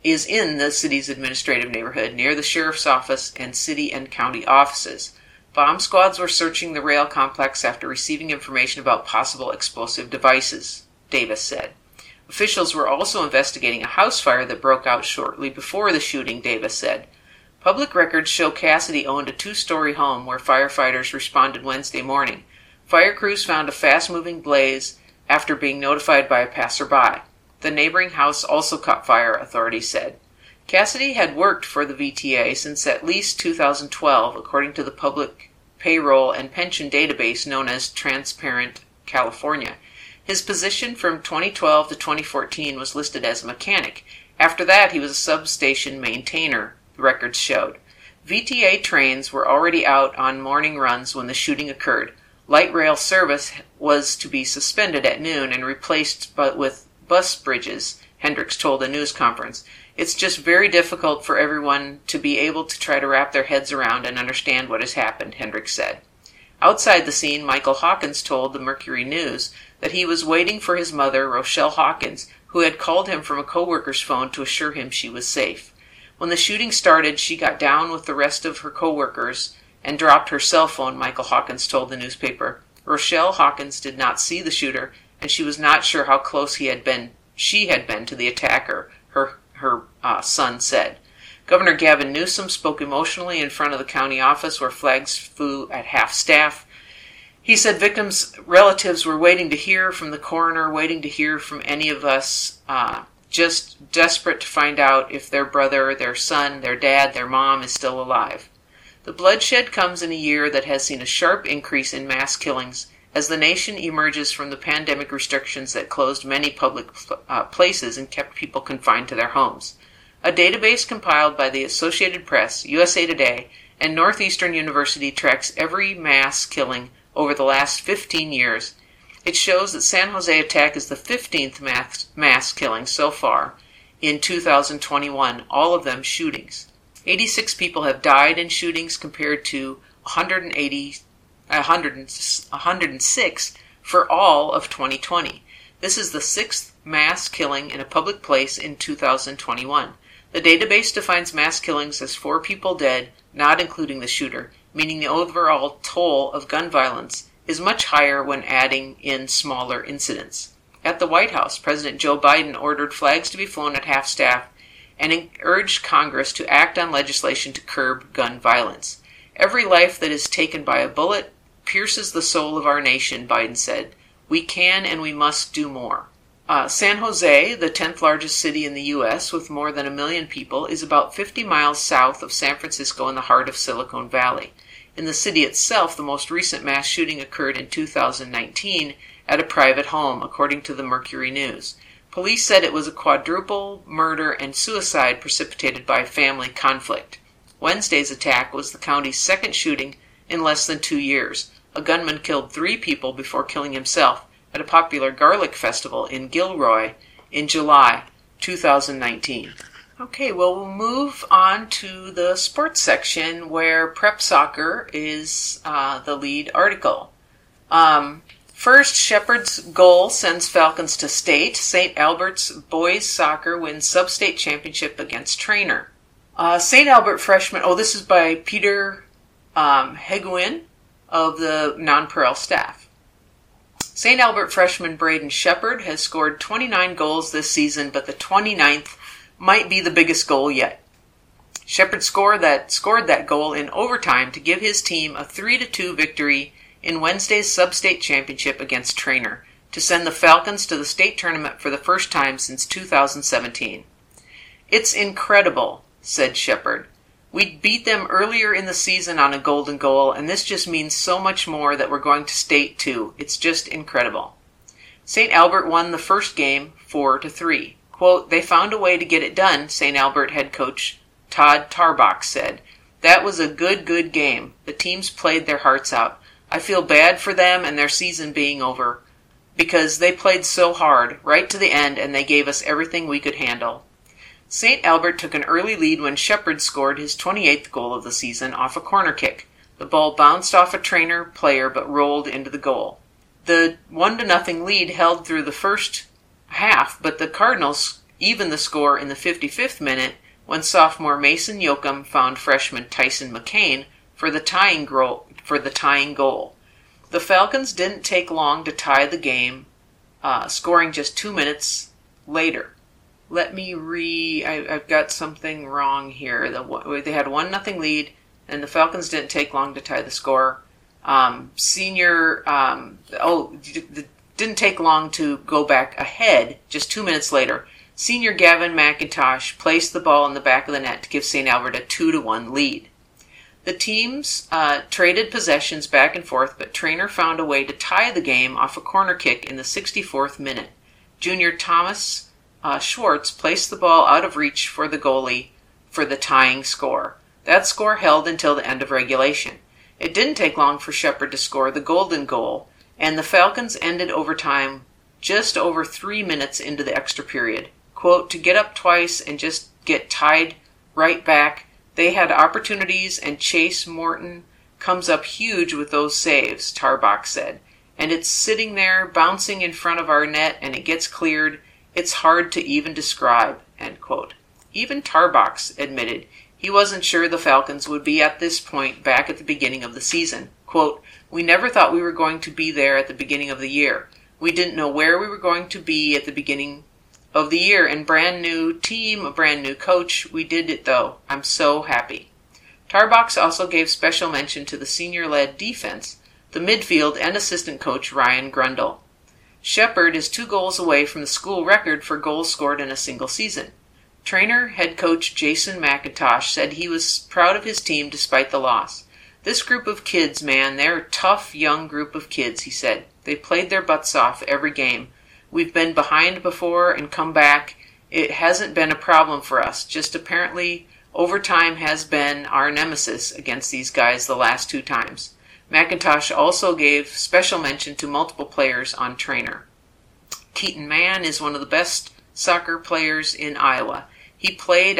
Speaker 1: near the sheriff's office and city and county offices. Bomb squads were searching the rail complex after receiving information about possible explosive devices, Davis said. Officials were also investigating a house fire that broke out shortly before the shooting, Davis said. Public records show Cassidy owned a 2-story home where firefighters responded Wednesday morning. Fire crews found a fast-moving blaze after being notified by a passerby. The neighboring house also caught fire, authorities said. Cassidy had worked for the VTA since at least 2012, according to the public payroll and pension database known as Transparent California. His position from 2012 to 2014 was listed as a mechanic. After that, he was a substation maintainer, the records showed. VTA trains were already out on morning runs when the shooting occurred. Light rail service was to be suspended at noon and replaced with bus bridges, Hendricks told a news conference. It's just very difficult for everyone to be able to try to wrap their heads around and understand what has happened, Hendricks said. Outside the scene, Michael Hawkins told the Mercury News that he was waiting for his mother, Rochelle Hawkins, who had called him from a co-worker's phone to assure him she was safe. When the shooting started, she got down with the rest of her co-workers and dropped her cell phone, Michael Hawkins told the newspaper. Rochelle Hawkins did not see the shooter, and she was not sure how close she had been to the attacker, her son said. Governor Gavin Newsom spoke emotionally in front of the county office where flags flew at half-staff. He said victims' relatives were waiting to hear from the coroner, waiting to hear from any of us, just desperate to find out if their brother, their son, their dad, their mom is still alive. The bloodshed comes in a year that has seen a sharp increase in mass killings as the nation emerges from the pandemic restrictions that closed many public places and kept people confined to their homes. A database compiled by the Associated Press, USA Today, and Northeastern University tracks every mass killing over the last 15 years. It shows that San Jose attack is the 15th mass killing so far in 2021, all of them shootings. 86 people have died in shootings compared to 106 for all of 2020. This is the 6th mass killing in a public place in 2021. The database defines mass killings as 4 people dead, not including the shooter, meaning the overall toll of gun violence is much higher when adding in smaller incidents. At the White House, President Joe Biden ordered flags to be flown at half-staff and urged Congress to act on legislation to curb gun violence. Every life that is taken by a bullet pierces the soul of our nation, Biden said. We can and we must do more. San Jose, the 10th largest city in the U.S. with more than 1 million people, is about 50 miles south of San Francisco in the heart of Silicon Valley. In the city itself, the most recent mass shooting occurred in 2019 at a private home, according to the Mercury News. Police said it was a quadruple murder and suicide precipitated by family conflict. Wednesday's attack was the county's second shooting in less than 2 years. A gunman killed 3 people before killing himself at a popular garlic festival in Gilroy in July 2019. Okay, well, we'll move on to the sports section where prep soccer is the lead article. First, Shepherd's goal sends Falcons to state. St. Albert's boys soccer wins sub-state championship against Trainer. St. Albert freshman, this is by Peter Heguin of the Nonpareil staff. St. Albert freshman Braden Shepherd has scored 29 goals this season, but the 29th might be the biggest goal yet. Shepherd scored that goal in overtime to give his team a 3-2 victory in Wednesday's sub-state championship against Trainer to send the Falcons to the state tournament for the first time since 2017. It's incredible, said Shepherd. We beat them earlier in the season on a golden goal, and this just means so much more that we're going to state too. It's just incredible. St. Albert won the first game 4-3. Quote, they found a way to get it done, St. Albert head coach Todd Tarbach said. That was a good game. The teams played their hearts out. I feel bad for them and their season being over, because they played so hard, right to the end, and they gave us everything we could handle. St. Albert took an early lead when Shepard scored his 28th goal of the season off a corner kick. The ball bounced off a Trainer player but rolled into the goal. The 1-0 lead held through the first half, but the Cardinals evened the score in the 55th minute when sophomore Mason Yoakum found freshman Tyson McCain for the tying goal. The Falcons didn't take long to tie the game, scoring just 2 minutes later. I've got something wrong here. They had 1-0 lead, and the Falcons didn't take long to tie the score. Didn't take long to go back ahead, just 2 minutes later. Senior Gavin McIntosh placed the ball in the back of the net to give St. Albert a 2-1 lead. The teams traded possessions back and forth, but Trainer found a way to tie the game off a corner kick in the 64th minute. Junior Thomas Schwartz placed the ball out of reach for the goalie for the tying score. That score held until the end of regulation. It didn't take long for Shepard to score the golden goal, and the Falcons ended overtime just over 3 minutes into the extra period. Quote, to get up twice and just get tied right back, they had opportunities, and Chase Morton comes up huge with those saves, Tarbach said. And it's sitting there, bouncing in front of our net, and it gets cleared. It's hard to even describe, end quote. Even Tarbach admitted he wasn't sure the Falcons would be at this point back at the beginning of the season. Quote, we never thought we were going to be there at the beginning of the year. We didn't know where we were going to be at the beginning of the year, and brand new team, a brand new coach. We did it though. I'm so happy. Tarbach also gave special mention to the senior-led defense, the midfield, and assistant coach Ryan Grundle. Shepard is 2 goals away from the school record for goals scored in a single season. Trainer head coach Jason McIntosh said he was proud of his team despite the loss. This group of kids, man, they're a tough young group of kids, he said. They played their butts off every game. We've been behind before and come back. It hasn't been a problem for us. Just apparently overtime has been our nemesis against these guys the last 2 times. McIntosh also gave special mention to multiple players on Trainer. Keaton Mann is one of the best soccer players in Iowa. He played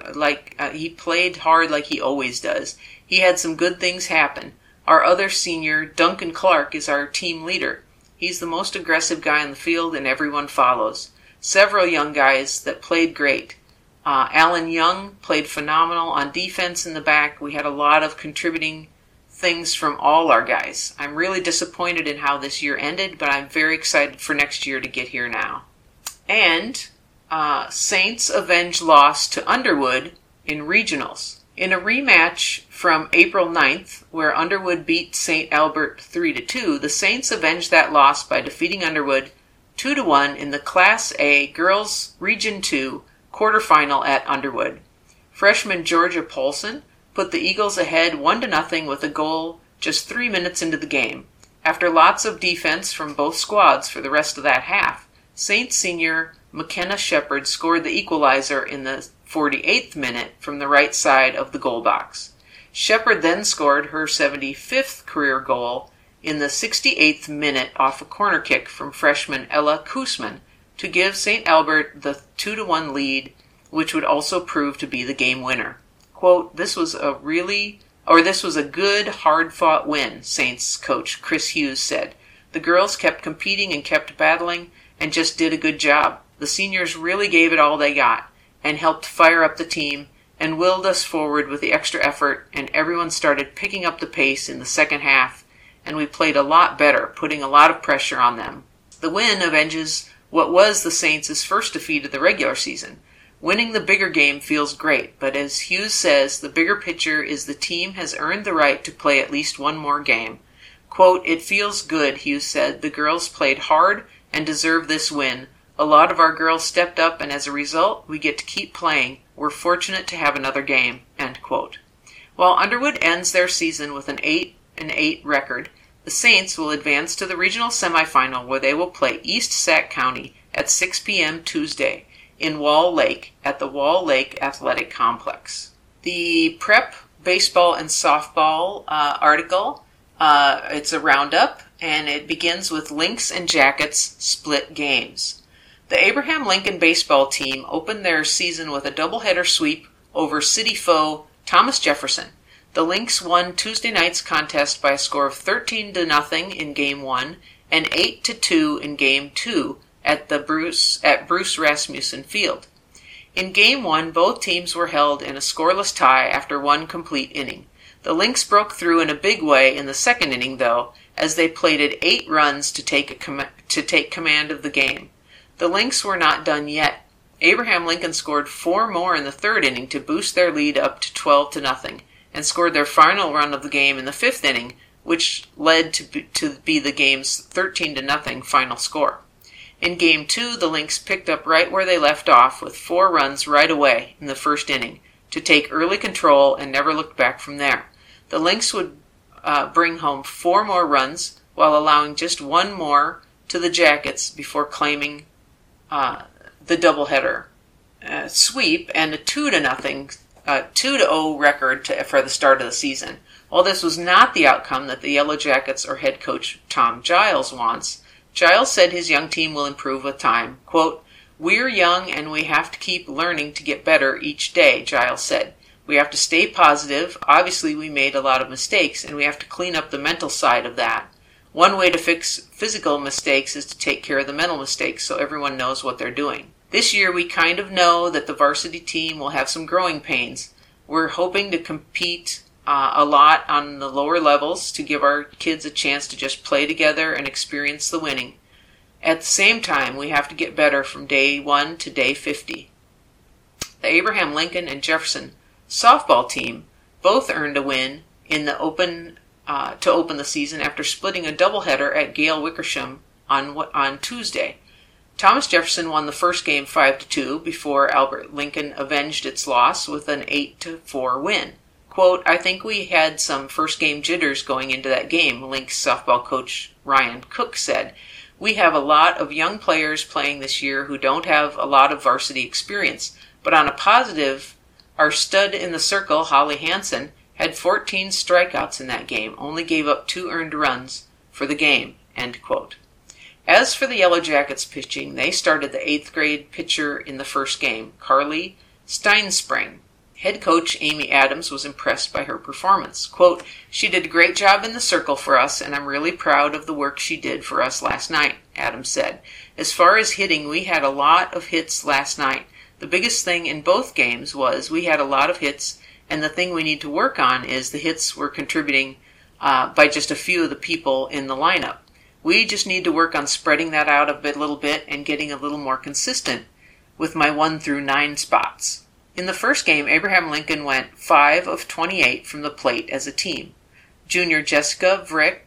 Speaker 1: hard like he always does. He had some good things happen. Our other senior, Duncan Clark, is our team leader. He's the most aggressive guy on the field, and everyone follows. Several young guys that played great. Alan Young played phenomenal on defense in the back. We had a lot of contributing things from all our guys. I'm really disappointed in how this year ended, but I'm very excited for next year to get here now. And Saints avenge loss to Underwood in regionals. In a rematch from April 9th, where Underwood beat St. Albert 3-2, the Saints avenged that loss by defeating Underwood 2-1 in the Class A Girls Region 2 quarterfinal at Underwood. Freshman Georgia Polson put the Eagles ahead 1-0 with a goal just 3 minutes into the game. After lots of defense from both squads for the rest of that half, Saints senior McKenna Shepard scored the equalizer in the 48th minute from the right side of the goal box. Shepard then scored her 75th career goal in the 68th minute off a corner kick from freshman Ella Koosman to give St. Albert the 2-1 lead, which would also prove to be the game winner. Quote, this was a good, hard-fought win, Saints coach Chris Hughes said. The girls kept competing and kept battling and just did a good job. The seniors really gave it all they got and helped fire up the team and willed us forward with the extra effort, and everyone started picking up the pace in the second half, and we played a lot better, putting a lot of pressure on them. The win avenges what was the Saints' first defeat of the regular season. Winning the bigger game feels great, but as Hughes says, the bigger picture is the team has earned the right to play at least one more game. Quote, it feels good, Hughes said. The girls played hard and deserve this win. A lot of our girls stepped up, and as a result, we get to keep playing. We're fortunate to have another game, end quote. While Underwood ends their season with an 8-8 record, the Saints will advance to the regional semifinal where they will play East Sac County at 6 p.m. Tuesday in Wall Lake at the Wall Lake Athletic Complex. The Prep baseball and softball article. It's a roundup, and it begins with Lynx and Jackets split games. The Abraham Lincoln baseball team opened their season with a doubleheader sweep over city foe Thomas Jefferson. The Lynx won Tuesday night's contest by a score of 13-0 in Game 1 and 8-2 in Game 2 at Bruce Rasmussen Field. In Game 1, both teams were held in a scoreless tie after one complete inning. The Lynx broke through in a big way in the second inning, though, as they plated 8 runs to take command of the game. The Lynx were not done yet. Abraham Lincoln scored 4 more in the third inning to boost their lead up to 12-0, and scored their final run of the game in the fifth inning, which led to be the game's 13-0 final score. In Game 2, the Lynx picked up right where they left off with 4 runs right away in the first inning to take early control and never looked back from there. The Lynx would bring home 4 more runs while allowing just 1 more to the Jackets before claiming the doubleheader sweep and a 2-0 record for the start of the season. While this was not the outcome that the Yellow Jackets or head coach Tom Giles wants, Giles said his young team will improve with time. Quote, "We're young and we have to keep learning to get better each day," Giles said. "We have to stay positive. Obviously, we made a lot of mistakes and we have to clean up the mental side of that. One way to fix physical mistakes is to take care of the mental mistakes so everyone knows what they're doing. This year, we kind of know that the varsity team will have some growing pains. We're hoping to compete a lot on the lower levels to give our kids a chance to just play together and experience the winning. At the same time, we have to get better from day 1 to day 50. The Abraham Lincoln and Jefferson softball team both earned a win in the to open the season after splitting a doubleheader at Gail Wickersham on Tuesday. Thomas Jefferson won the first game 5-2 before Albert Lincoln avenged its loss with an 8-4 win. Quote, "I think we had some first-game jitters going into that game," Lynx softball coach Ryan Cook said. "We have a lot of young players playing this year who don't have a lot of varsity experience. But on a positive, our stud in the circle, Holly Hansen, had 14 strikeouts in that game, only gave up 2 earned runs for the game." End quote. As for the Yellow Jackets pitching, they started the 8th grade pitcher in the first game, Carly Steinspring. Head coach Amy Adams was impressed by her performance. Quote, "She did a great job in the circle for us, and I'm really proud of the work she did for us last night," Adams said. "As far as hitting, we had a lot of hits last night. The biggest thing in both games was we had a lot of hits, and the thing we need to work on is the hits we're contributing by just a few of the people in the lineup. We just need to work on spreading that out a little bit and getting a little more consistent with my 1 through 9 spots." In the first game, Abraham Lincoln went 5 of 28 from the plate as a team. Junior Jessica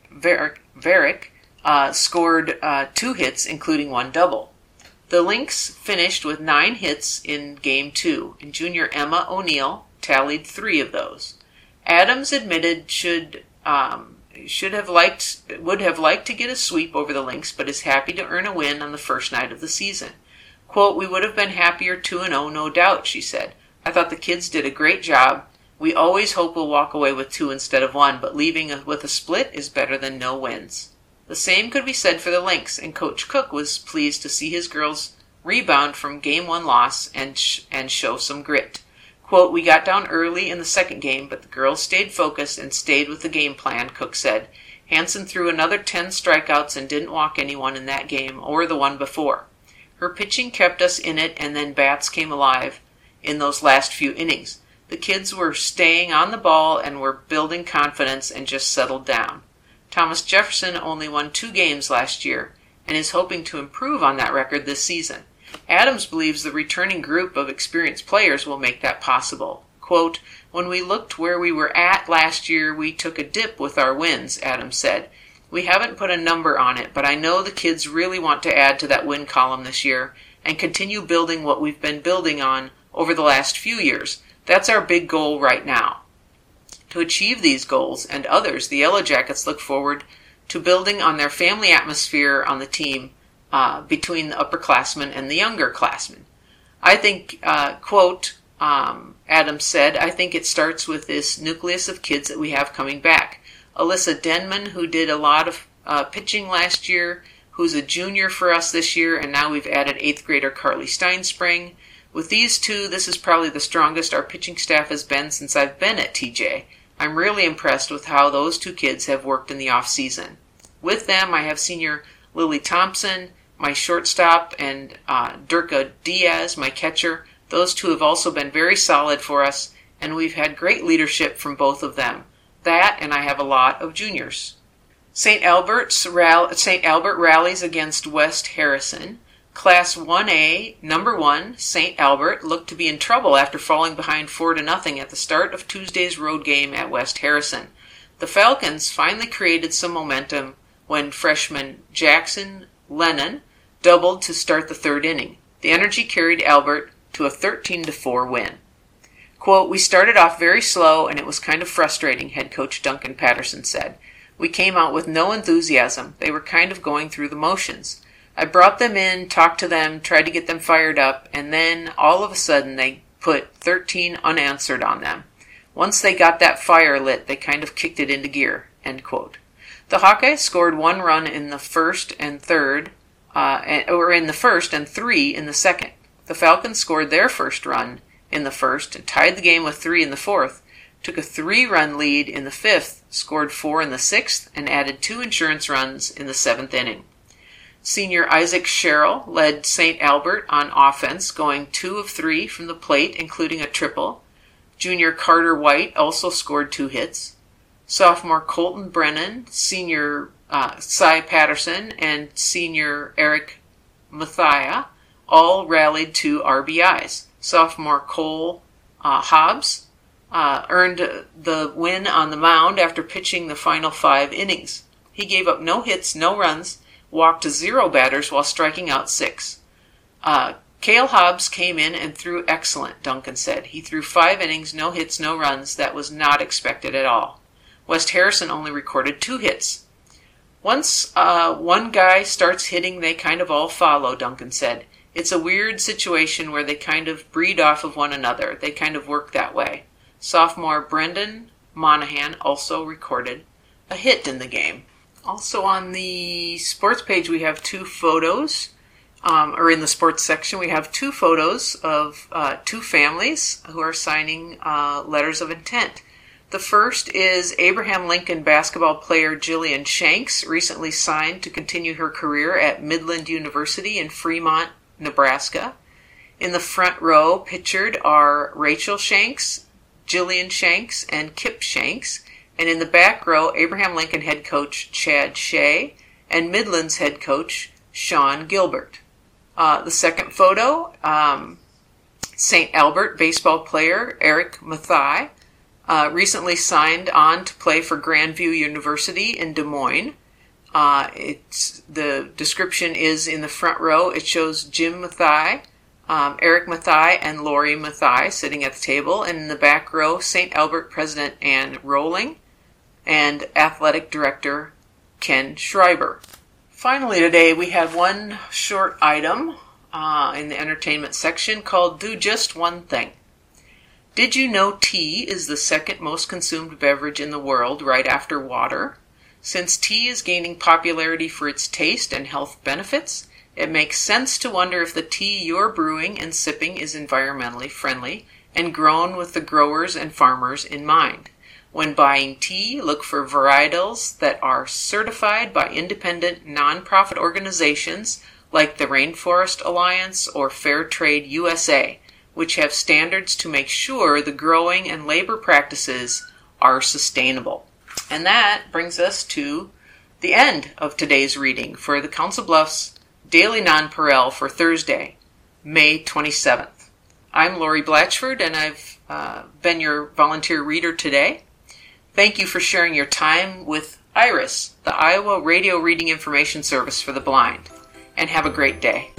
Speaker 1: Varick scored 2 hits, including 1 double. The Lynx finished with 9 hits in Game 2, and junior Emma O'Neill tallied 3 of those. Adams admitted would have liked to get a sweep over the Lynx, but is happy to earn a win on the first night of the season. Quote, "We would have been happier 2-0, no doubt," she said. "I thought the kids did a great job. We always hope we'll walk away with 2 instead of 1, but leaving with a split is better than no wins." The same could be said for the Lynx, and Coach Cook was pleased to see his girls rebound from Game 1 loss and show some grit. Quote, "We got down early in the second game, but the girls stayed focused and stayed with the game plan," Cook said. "Hansen threw another 10 strikeouts and didn't walk anyone in that game or the one before. Her pitching kept us in it, and then bats came alive in those last few innings. The kids were staying on the ball and were building confidence and just settled down." Thomas Jefferson only won 2 games last year and is hoping to improve on that record this season. Adams believes the returning group of experienced players will make that possible. Quote, "When we looked where we were at last year, we took a dip with our wins," Adams said. "We haven't put a number on it, but I know the kids really want to add to that win column this year and continue building what we've been building on over the last few years. That's our big goal right now." To achieve these goals and others, the Yellow Jackets look forward to building on their family atmosphere on the team between the upperclassmen and the younger classmen. I think, quote, Adams said, I think it starts with this nucleus of kids that we have coming back. Alyssa Denman, who did a lot of pitching last year, who's a junior for us this year, and now we've added 8th grader Carly Steinspring. With these two, this is probably the strongest our pitching staff has been since I've been at TJ. I'm really impressed with how those two kids have worked in the off-season. With them, I have senior Lily Thompson, my shortstop, and Durka Diaz, my catcher. Those two have also been very solid for us, and we've had great leadership from both of them. That, and I have a lot of juniors. St. Albert rallies against West Harrison. Class 1A, number 1, St. Albert, looked to be in trouble after falling behind 4-0 at the start of Tuesday's road game at West Harrison. The Falcons finally created some momentum when freshman Jackson Lennon doubled to start the third inning. The energy carried Albert to a 13-4 win. Quote, we started off very slow and it was kind of frustrating, head coach Duncan Patterson said. We came out with no enthusiasm. They were kind of going through the motions. I brought them in, talked to them, tried to get them fired up, and then all of a sudden they put 13 unanswered on them. Once they got that fire lit, they kind of kicked it into gear, end quote. The Hawkeyes scored 1 run in the first and 3 in the second. The Falcons scored their first run in the first and tied the game with 3 in the fourth, took a 3-run lead in the fifth, scored 4 in the sixth, and added 2 insurance runs in the 7th inning. Senior Isaac Sherrill led St. Albert on offense, going 2 of 3 from the plate, including a triple. Junior Carter White also scored 2 hits. Sophomore Colton Brennan, senior Cy Patterson, and senior Eric Mathia all rallied 2 RBIs. Sophomore Cole Hobbs earned the win on the mound after pitching the final 5 innings. He gave up no hits, no runs, walked 0 batters while striking out 6. Cale Hobbs came in and threw excellent, Duncan said. He threw 5 innings, no hits, no runs. That was not expected at all. West Harrison only recorded 2 hits. Once one guy starts hitting, they kind of all follow, Duncan said. It's a weird situation where they kind of breed off of one another. They kind of work that way. Sophomore Brendan Monahan also recorded a hit in the game. Also on the sports page, we have 2 photos, or in the sports section, we have 2 photos of 2 families who are signing letters of intent. The first is Abraham Lincoln basketball player Jillian Shanks, recently signed to continue her career at Midland University in Fremont, Nebraska. In the front row pictured are Rachel Shanks, Jillian Shanks, and Kip Shanks. And in the back row, Abraham Lincoln head coach Chad Shea and Midland's head coach Sean Gilbert. The second photo, St. Albert baseball player Eric Mathai recently signed on to play for Grandview University in Des Moines. The description is in the front row. It shows Jim Mathai, Eric Mathai, and Lori Mathai sitting at the table. And in the back row, St. Albert President Ann Rowling and Athletic Director Ken Schreiber. Finally today, we have one short item in the entertainment section called Do Just One Thing. Did you know tea is the second most consumed beverage in the world, right after water? Since tea is gaining popularity for its taste and health benefits, it makes sense to wonder if the tea you're brewing and sipping is environmentally friendly and grown with the growers and farmers in mind. When buying tea, look for varietals that are certified by independent nonprofit organizations like the Rainforest Alliance or Fair Trade USA, which have standards to make sure the growing and labor practices are sustainable. And that brings us to the end of today's reading for the Council Bluffs Daily Nonpareil for Thursday, May 27th. I'm Lori Blatchford, and I've been your volunteer reader today. Thank you for sharing your time with IRIS, the Iowa Radio Reading Information Service for the Blind, and have a great day.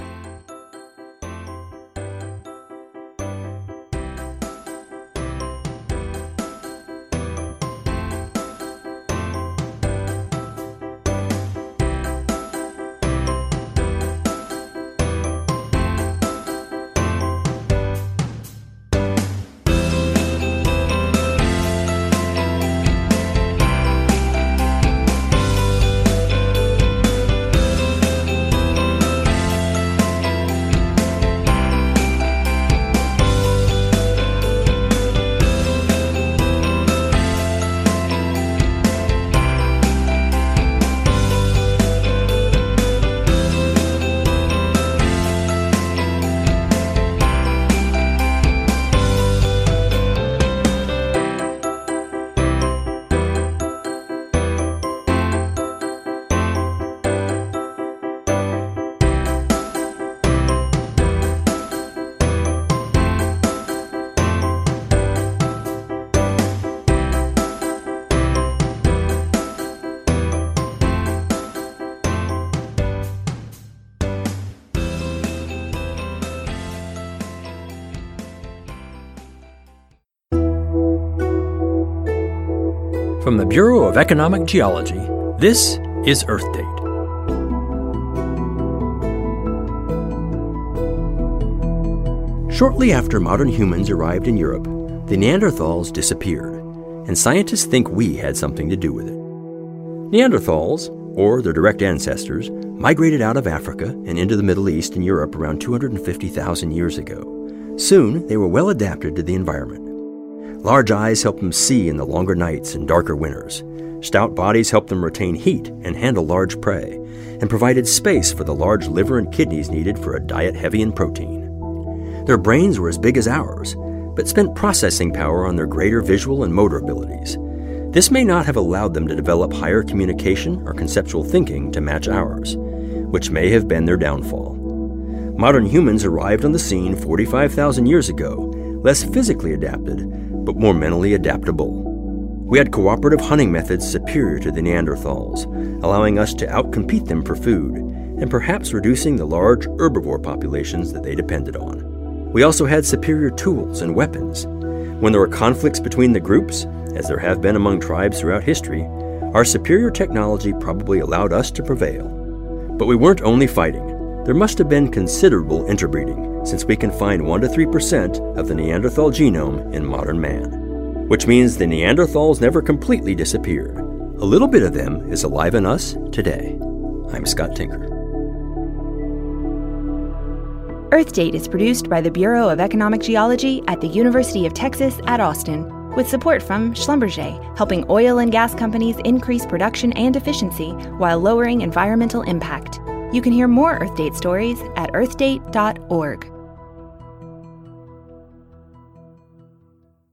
Speaker 2: From the Bureau of Economic Geology, this is Earth Date. Shortly after modern humans arrived in Europe, the Neanderthals disappeared, and scientists think we had something to do with it. Neanderthals, or their direct ancestors, migrated out of Africa and into the Middle East and Europe around 250,000 years ago. Soon, they were well adapted to the environment. Large eyes helped them see in the longer nights and darker winters. Stout bodies helped them retain heat and handle large prey, and provided space for the large liver and kidneys needed for a diet heavy in protein. Their brains were as big as ours, but spent processing power on their greater visual and motor abilities. This may not have allowed them to develop higher communication or conceptual thinking to match ours, which may have been their downfall. Modern humans arrived on the scene 45,000 years ago, less physically adapted, but more mentally adaptable. We had cooperative hunting methods superior to the Neanderthals, allowing us to outcompete them for food, and perhaps reducing the large herbivore populations that they depended on. We also had superior tools and weapons. When there were conflicts between the groups, as there have been among tribes throughout history, our superior technology probably allowed us to prevail. But we weren't only fighting. There must have been considerable interbreeding, since we can find 1 to 3% of the Neanderthal genome in modern man. Which means the Neanderthals never completely disappeared. A little bit of them is alive in us today. I'm Scott Tinker.
Speaker 3: Earth Date is produced by the Bureau of Economic Geology at the University of Texas at Austin, with support from Schlumberger, helping oil and gas companies increase production and efficiency while lowering environmental impact. You can hear more Earth Date stories at earthdate.org.